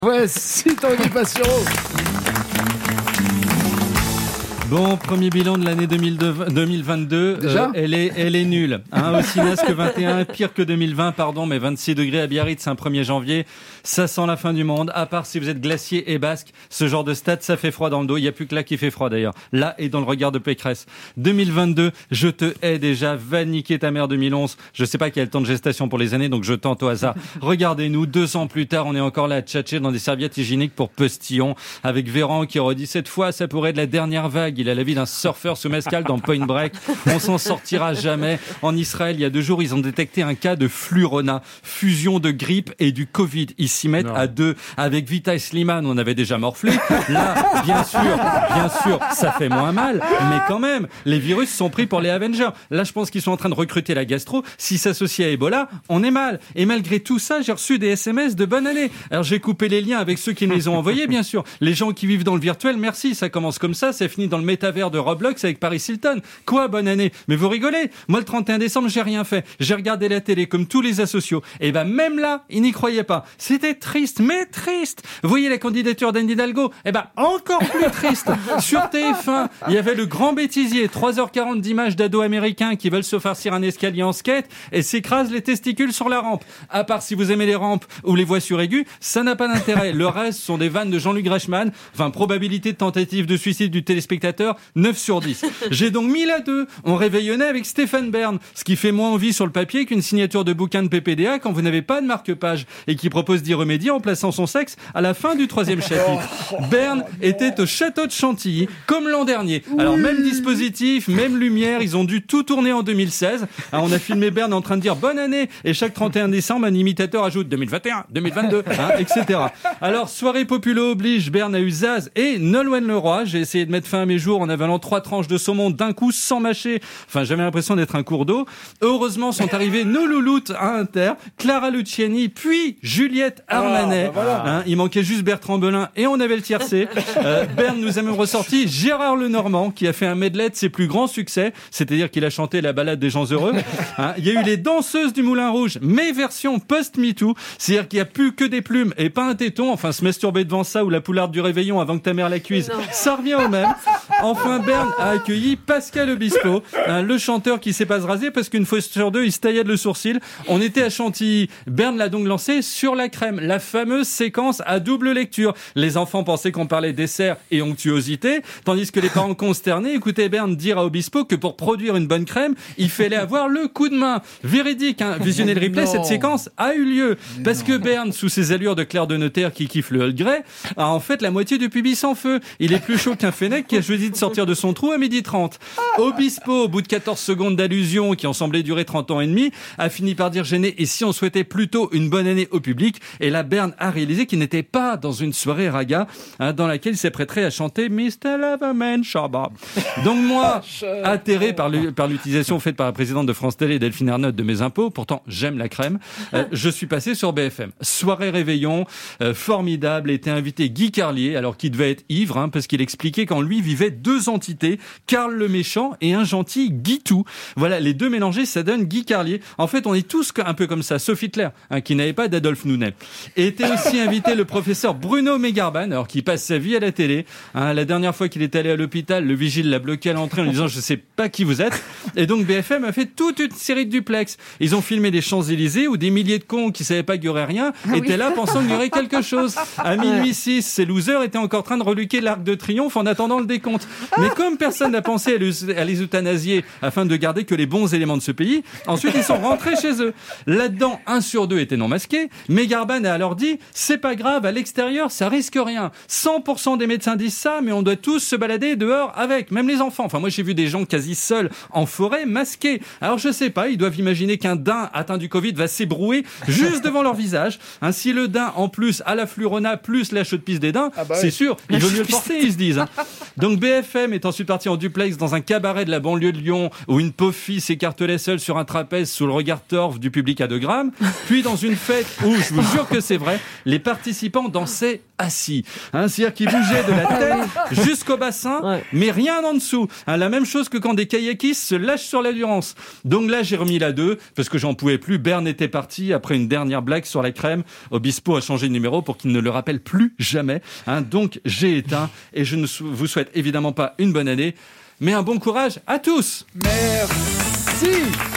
Ouais, c'est en passion. Bon, premier bilan de l'année 2022. Déjà elle est nulle. Aussi naze que 21, pire que 2020, pardon, mais 26 degrés à Biarritz, un 1er janvier. Ça sent la fin du monde. À part si vous êtes glacier et basque, ce genre de stade, ça fait froid dans le dos. Il n'y a plus que là qui fait froid d'ailleurs. Là et dans le regard de Pécresse. 2022, je te hais déjà. Va niquer ta mère 2011. Je sais pas quel temps de gestation pour les années, donc je tente au hasard. Regardez-nous, 2 ans plus tard, on est encore là à tchatcher dans des serviettes hygiéniques pour postillons, avec Véran qui aurait dit cette fois, ça pourrait être la dernière vague. Il a la vie d'un surfeur sous mescal dans Point Break. On s'en sortira jamais. En Israël, il y a 2 jours, ils ont détecté un cas de flurona, fusion de grippe et du Covid. Ils s'y mettent à 2. Avec Vita et Slimane, on avait déjà morflé. Là, bien sûr, ça fait moins mal. Mais quand même, les virus sont pris pour les Avengers. Là, je pense qu'ils sont en train de recruter la gastro. S'ils s'associent à Ebola, on est mal. Et malgré tout ça, j'ai reçu des SMS de bonne année. Alors, j'ai coupé les liens avec ceux qui me les ont envoyés, bien sûr. Les gens qui vivent dans le virtuel, merci. Ça commence comme ça finit dans le métavers de Roblox avec Paris Hilton. Quoi, bonne année? Mais vous rigolez? Moi, le 31 décembre, j'ai rien fait. J'ai regardé la télé comme tous les asociaux. Et même là, ils n'y croyaient pas. C'était triste, mais triste. Vous voyez la candidature d'Anne Hidalgo? Encore plus triste. Sur TF1, il y avait le grand bêtisier. 3h40 d'images d'ados américains qui veulent se farcir un escalier en skate et s'écrasent les testicules sur la rampe. À part si vous aimez les rampes ou les voies suraigus, ça n'a pas d'intérêt. Le reste sont des vannes de Jean-Luc Reichmann. Probabilité de tentative de suicide du téléspectateur, 9 sur 10. J'ai donc mis la 2. On réveillonnait avec Stéphane Bern, ce qui fait moins envie sur le papier qu'une signature de bouquin de PPDA quand vous n'avez pas de marque-page et qui propose d'y remédier en plaçant son sexe à la fin du 3e chapitre. Bern était au château de Chantilly, comme l'an dernier. Alors, même dispositif, même lumière, ils ont dû tout tourner en 2016. On a filmé Bern en train de dire bonne année et chaque 31 décembre, un imitateur ajoute 2021, 2022, etc. Alors, soirée populo oblige, Bern a eu Zaz et Nolwenn Leroy. J'ai essayé de mettre fin à mes jours en avalant 3 tranches de saumon d'un coup sans mâcher. J'avais l'impression d'être un cours d'eau. Heureusement sont arrivés nos louloutes à Inter, Clara Luciani, puis Juliette Armanet. Il manquait juste Bertrand Belin et on avait le tiercé. Bern nous a même ressorti Gérard Lenormand qui a fait un medley de ses plus grands succès, c'est-à-dire qu'il a chanté la balade des gens heureux. Il y a eu les danseuses du Moulin Rouge, mais version post-MeToo, c'est-à-dire qu'il n'y a plus que des plumes et pas un téton. Se masturber devant ça ou la poularde du réveillon avant que ta mère la cuise, ça revient au même. Enfin, Bern a accueilli Pascal Obispo, le chanteur qui s'est pas rasé parce qu'une fois sur 2, il se taillait le sourcil. On était à Chantilly. Bern l'a donc lancé sur la crème, la fameuse séquence à double lecture. Les enfants pensaient qu'on parlait dessert et onctuosité, tandis que les parents consternés écoutaient Bern dire à Obispo que pour produire une bonne crème, il fallait avoir le coup de main. Véridique, visionnez le replay, cette séquence a eu lieu. Parce que Bern, sous ses allures de clerc de notaire qui kiffe le Earl Grey, a en fait la moitié du pubis en feu. Il est plus chaud qu'un fennec qui a choisi de sortir de son trou à 12h30. Obispo, au bout de 14 secondes d'allusion qui ont semblé durer 30 ans et demi, a fini par dire gêné et si on souhaitait plutôt une bonne année au public. Et là, Bern a réalisé qu'il n'était pas dans une soirée raga dans laquelle il s'apprêterait à chanter Mr. Loverman Shabba. Donc moi, atterré par l'utilisation faite par la présidente de France Télé, Delphine Ernotte, de mes impôts, pourtant j'aime la crème, je suis passé sur BFM. Soirée réveillon, formidable, était invité Guy Carlier, alors qu'il devait être ivre, parce qu'il expliquait qu'en lui vivaient 2 entités, Karl le méchant et un gentil Guitou. Voilà, les 2 mélangés, ça donne Guy Carlier. En fait, on est tous un peu comme ça, sauf Hitler, qui n'avait pas d'Adolphe Nounet. Et était aussi invité le professeur Bruno Megarban, alors qui passe sa vie à la télé. La dernière fois qu'il est allé à l'hôpital, le vigile l'a bloqué à l'entrée en lui disant « Je sais pas qui vous êtes ». Et donc BFM a fait toute une série de duplex. Ils ont filmé des Champs-Élysées où des milliers de cons qui savaient pas qu'il y aurait rien étaient là pensant qu'il y aurait quelque chose. À minuit 6, ces losers étaient encore en train de reluquer l'Arc de Triomphe en attendant le décompte. Mais comme personne n'a pensé à les euthanasier afin de garder que les bons éléments de ce pays, ensuite ils sont rentrés chez eux. Là-dedans, 1 sur 2 était non masqué. Megarban a alors dit « C'est pas grave, à l'extérieur, ça risque rien. 100% des médecins disent ça, mais on doit tous se balader dehors avec, même les enfants. » Moi j'ai vu des gens quasi seuls en forêt, masqués. Alors je sais pas, ils doivent imaginer qu'un daim atteint du Covid va s'ébrouer juste devant leur visage. Si le daim, en plus, à la flurona, plus la chaude-pisse des daims, c'est sûr, il vaut mieux le porter, ils se disent. Donc BFM BFM est ensuite parti en duplex dans un cabaret de la banlieue de Lyon où une pauvre fille s'écartelait seule sur un trapèze sous le regard torve du public à 2 grammes. Puis dans une fête où, je vous jure que c'est vrai, les participants dansaient assis. C'est-à-dire qu'ils bougeaient de la tête jusqu'au bassin, mais rien en dessous. La même chose que quand des kayakistes se lâchent sur l'endurance. Donc là, j'ai remis la 2 parce que j'en pouvais plus. Berne était parti après une dernière blague sur la crème. Obispo a changé de numéro pour qu'il ne le rappelle plus jamais. Donc j'ai éteint et je ne vous souhaite évidemment pas une bonne année, mais un bon courage à tous. Merci.